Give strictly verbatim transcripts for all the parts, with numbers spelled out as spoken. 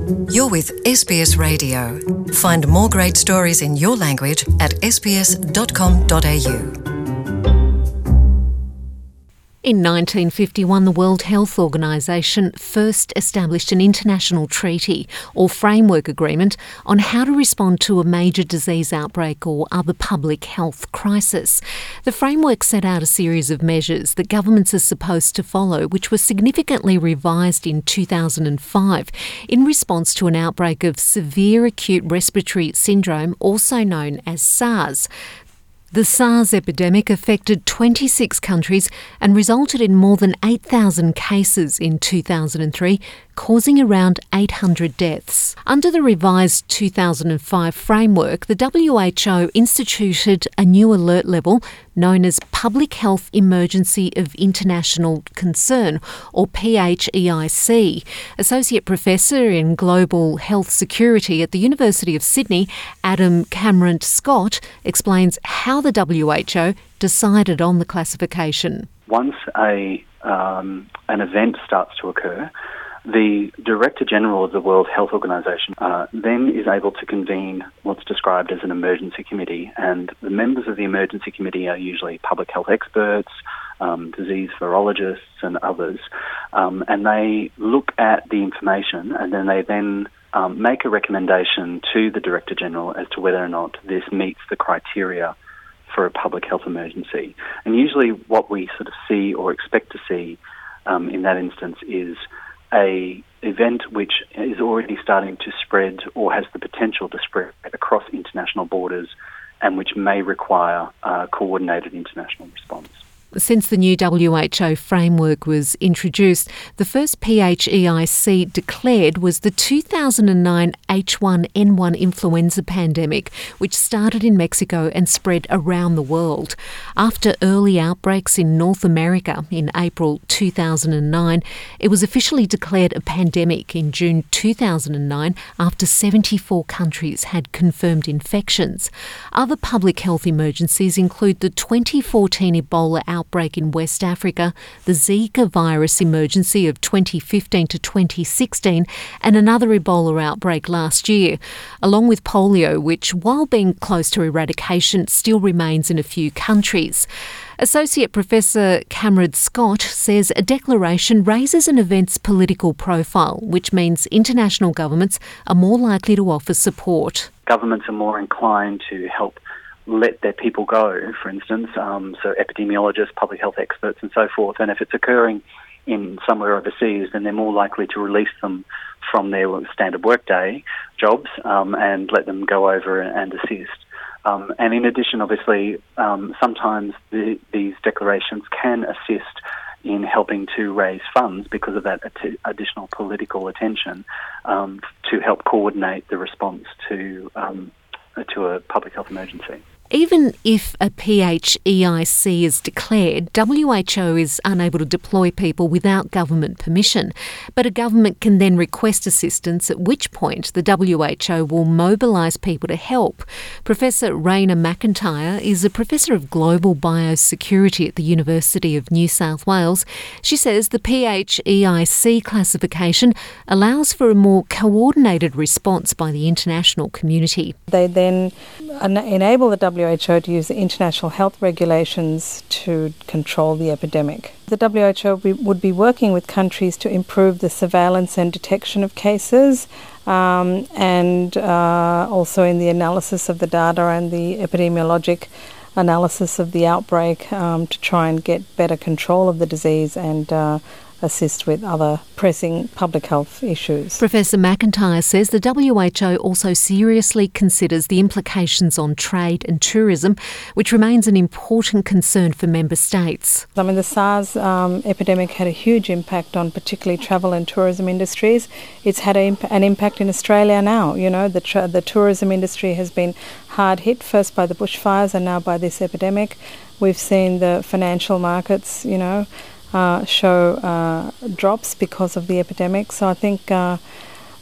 You're with S B S Radio. Find more great stories in your language at s b s dot com dot a u. In nineteen fifty-one, the World Health Organization first established an international treaty or framework agreement on how to respond to a major disease outbreak or other public health crisis. The framework set out a series of measures that governments are supposed to follow, which were significantly revised in two thousand five in response to an outbreak of severe acute respiratory syndrome, also known as SARS. The SARS epidemic affected twenty-six countries and resulted in more than eight thousand cases in two thousand three, causing around eight hundred deaths. Under the revised two thousand five framework, the W H O instituted a new alert level known as Public Health Emergency of International Concern, or P H E I C. Associate Professor in Global Health Security at the University of Sydney, Adam Cameron-Scott, explains how the W H O decided on the classification. Once a um, an event starts to occur, the Director General of the World Health Organization uh, then is able to convene what's described as an emergency committee, and the members of the emergency committee are usually public health experts, um, disease virologists and others, um, and they look at the information and then they then um, make a recommendation to the Director General as to whether or not this meets the criteria for a public health emergency. And usually what we sort of see or expect to see um, in that instance is a event which is already starting to spread or has the potential to spread across international borders and which may require a coordinated international response. Since the new W H O framework was introduced, the first P H E I C declared was the two thousand nine H one N one influenza pandemic, which started in Mexico and spread around the world. After early outbreaks in North America in April two thousand nine, it was officially declared a pandemic in June two thousand nine after seventy-four countries had confirmed infections. Other public health emergencies include the twenty fourteen Ebola outbreak outbreak in West Africa, the Zika virus emergency of twenty fifteen to twenty sixteen, and another Ebola outbreak last year, along with polio, which, while being close to eradication, still remains in a few countries. Associate Professor Cameron-Scott says a declaration raises an event's political profile, which means international governments are more likely to offer support. Governments are more inclined to help let their people go, for instance, um, so epidemiologists, public health experts and so forth. And if it's occurring in somewhere overseas, then they're more likely to release them from their standard workday jobs um, and let them go over and assist. Um, and in addition, obviously, um, sometimes the, these declarations can assist in helping to raise funds because of that at- additional political attention um, to help coordinate the response to um, to a public health emergency. Even if a P H E I C is declared, W H O is unable to deploy people without government permission. But a government can then request assistance, at which point the W H O will mobilise people to help. Professor Raina McIntyre is a professor of global biosecurity at the University of New South Wales. She says the P H E I C classification allows for a more coordinated response by the international community. They then enable the W H O to use the international health regulations to control the epidemic. The W H O would be working with countries to improve the surveillance and detection of cases um, and uh, also in the analysis of the data and the epidemiologic analysis of the outbreak um, to try and get better control of the disease and uh, assist with other pressing public health issues. Professor McIntyre says the W H O also seriously considers the implications on trade and tourism, which remains an important concern for member states. I mean, the SARS um, epidemic had a huge impact on particularly travel and tourism industries. It's had a, an impact in Australia now. You know, the, tra- the tourism industry has been hard hit, first by the bushfires and now by this epidemic. We've seen the financial markets, you know, Uh, show uh, drops because of the epidemic. So I think uh,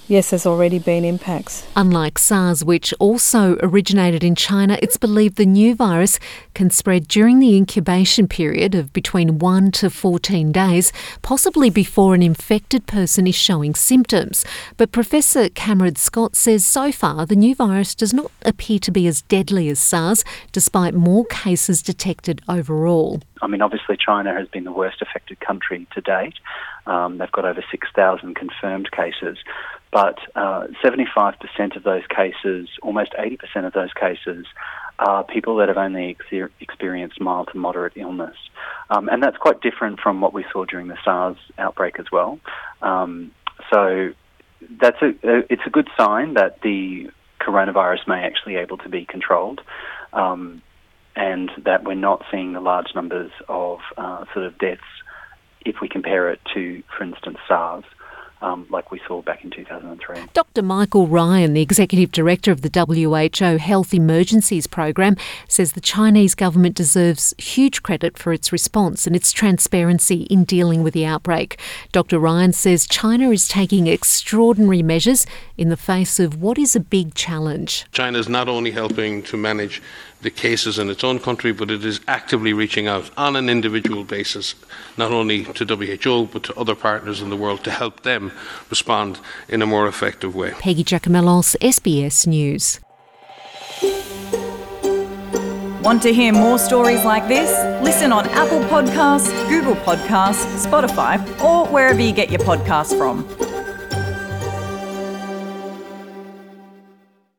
yes, there's already been impacts. Unlike SARS, which also originated in China, it's believed the new virus can spread during the incubation period of between one to fourteen days, possibly before an infected person is showing symptoms. But Professor Cameron Scott says so far the new virus does not appear to be as deadly as SARS, despite more cases detected overall. I mean, obviously China has been the worst affected country to date. Um, they've got over six thousand confirmed cases. But uh, seventy-five percent of those cases, almost eighty percent of those cases, are people that have only ex- experienced mild to moderate illness. Um, and that's quite different from what we saw during the SARS outbreak as well. Um, so that's a, it's a good sign that the coronavirus may actually be able to be controlled, um, and that we're not seeing the large numbers of uh, sort of deaths if we compare it to, for instance, SARS. Um, like we saw back in two thousand three. Doctor Michael Ryan, the Executive Director of the W H O Health Emergencies Program, says the Chinese government deserves huge credit for its response and its transparency in dealing with the outbreak. Doctor Ryan says China is taking extraordinary measures in the face of what is a big challenge. China is not only helping to manage the cases in its own country, but it is actively reaching out on an individual basis, not only to W H O, but to other partners in the world to help them respond in a more effective way. Peggy Giacomellos, S B S News. Want to hear more stories like this? Listen on Apple Podcasts, Google Podcasts, Spotify, or wherever you get your podcasts from.